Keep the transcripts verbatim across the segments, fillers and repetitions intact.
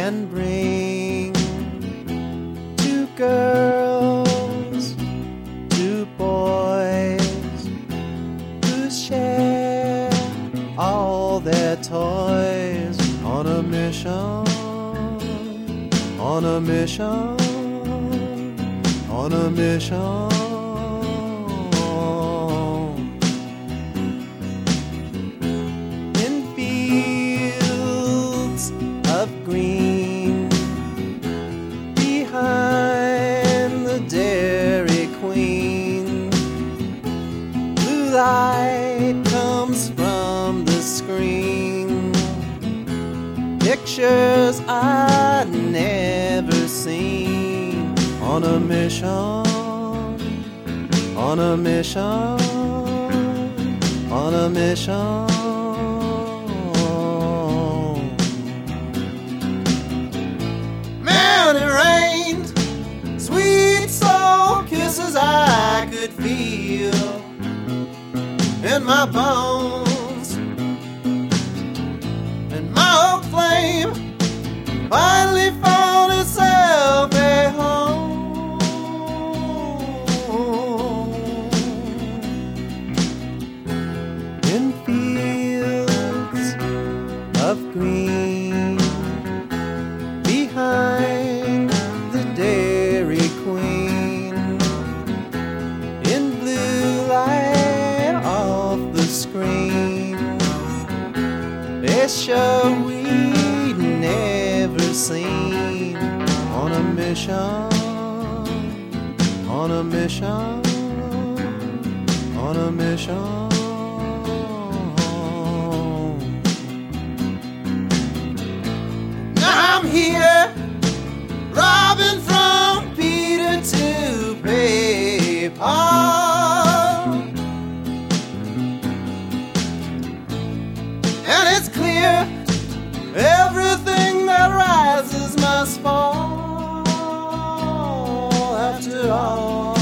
and bring two girls, two boys who share all their toys on a mission, on a mission, on a mission. In fields of green, behind the Dairy Queen, blue light comes from the screen. Pictures I'd never seen. On a mission, on a mission, on a mission. Man, it rained sweet soul kisses I could feel in my bones, and my oak flame finally found itself a home. In fields of green, behind the Dairy Queen, in blue light off the screen, a show we'd never seen. On a mission, on a mission, on a mission. Now I'm here, robbing from Peter to pay Paul, and it's clear everything that rises must fall after all.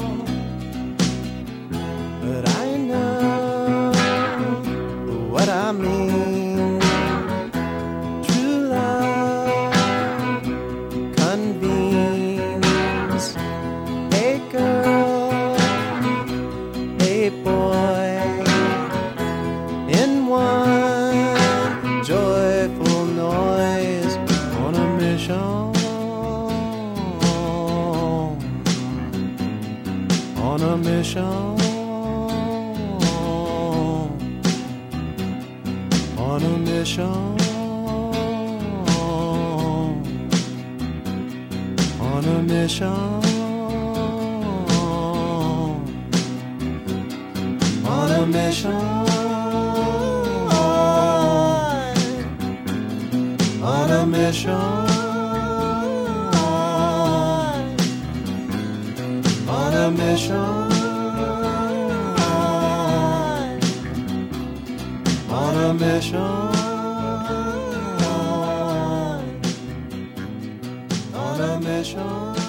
But I know what I mean. True love convenes a girl, a boy in one joyful noise. On a mission, on a mission, on a mission, on a mission, on a mission, on a mission, on a mission, on a mission, on a mission.